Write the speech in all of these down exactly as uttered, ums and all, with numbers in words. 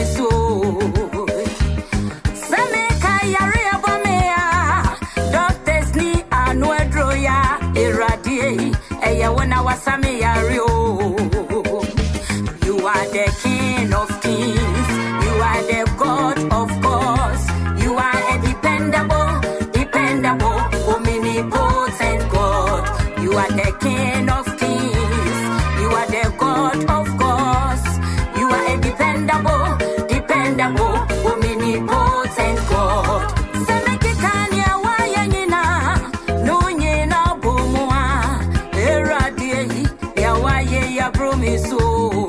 so. Sameka yare abomea. Doctors ni anwedro ya eradie. Eya wona wasame yare o. You are the King of Kings. You are the God of gods. You are a dependable, dependable, omnipotent God. You are the King of Kings. You are the God of gods. You are a dependable, dependable, omnipotent God. Semekikania wayanyina, nunyina bumwa, eradie ya waye ya promiso.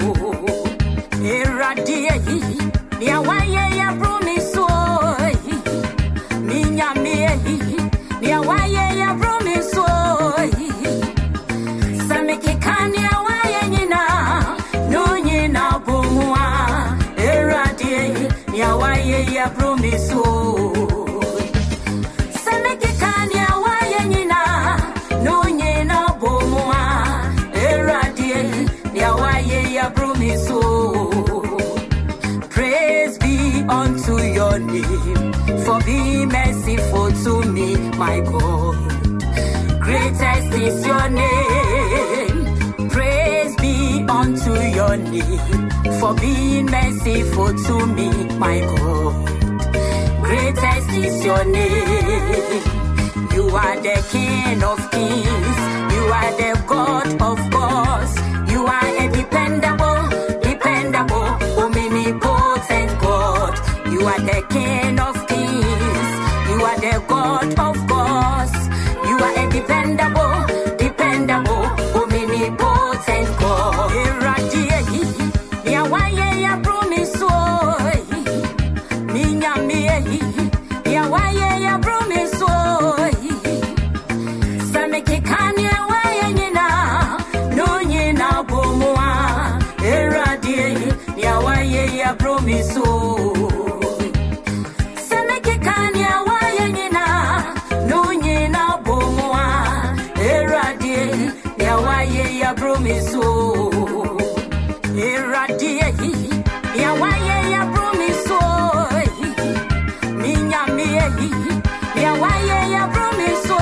Eradie ya waye ya promiso. Minya mie ya waye ya promiso. Samekikania wayanyina, nunyina bumwa, eradie ya waye ya promiso. Samekikania wayanyina, nunyina bumwa, eradie ya waye ya promiso. Praise be unto your name, for being merciful to me, my God. Greatest is your name. Praise be unto your name, for being merciful to me, my God. Greatest is your name. You are the King of Kings. You are the God of gods. You are a dependable, dependable, omnipotent God. You are the King of Kings. You are the God of gods. You are a dependable, dependable, omnipotent God. Eradie, ya waye ya promiso. Minya mie, ya waye ya promiso. Samekikania wayanyina, nunyina bumwa, eradie, ya waye ya promiso. Samekikania wayanyina, nunyina bumwa, eradie, ya waye ya promiso. Eradie, ya waye ya promiso. Minya mie, ya waye ya promiso.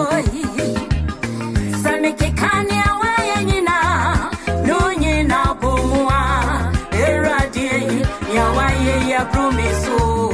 Samekikania wayanyina, nunyina bumwa, eradie ya waye ya promiso.